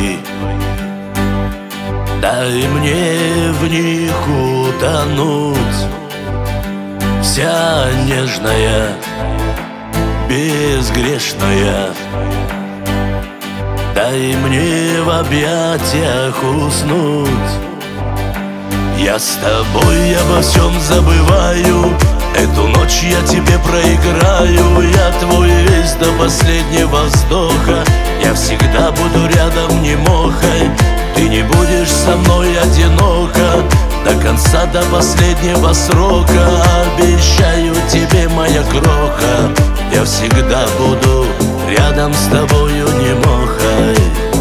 твои. Дай мне в них утонуть, вся нежная, безгрешная. Дай мне в объятиях уснуть. Я с тобой обо всем забываю, эту ночь я тебе проиграю. Я твой весь до последнего вздоха, я всегда буду рядом немохой. Ты не будешь со мной одиноко до конца, до последнего срока. Обещаю тебе, моя кроха, я всегда буду рядом с тобою немохой.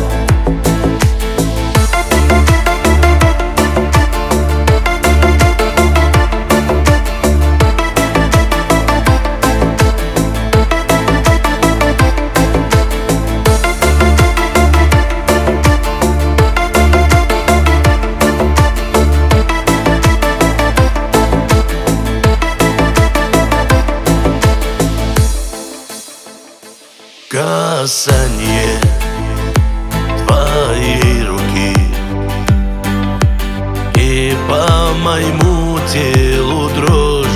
Касание твоей руки, и по моему телу дрожь.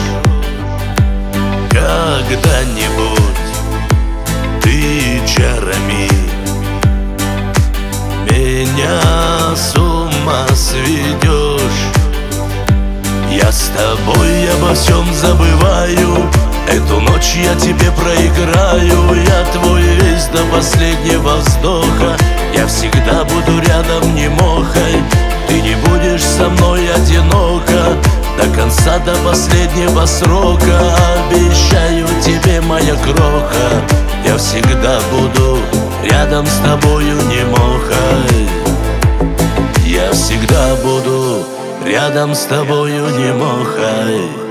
Когда-нибудь ты чарами меня с ума сведешь. Я с тобой обо всем забываю, эту ночь я тебе проиграю. Я твой весь до последнего вздоха, я всегда буду рядом немохой. Ты не будешь со мной одиноко до конца, до последнего срока. Обещаю тебе, моя кроха, я всегда буду рядом с тобою немохой. Я всегда буду рядом с тобою немохой.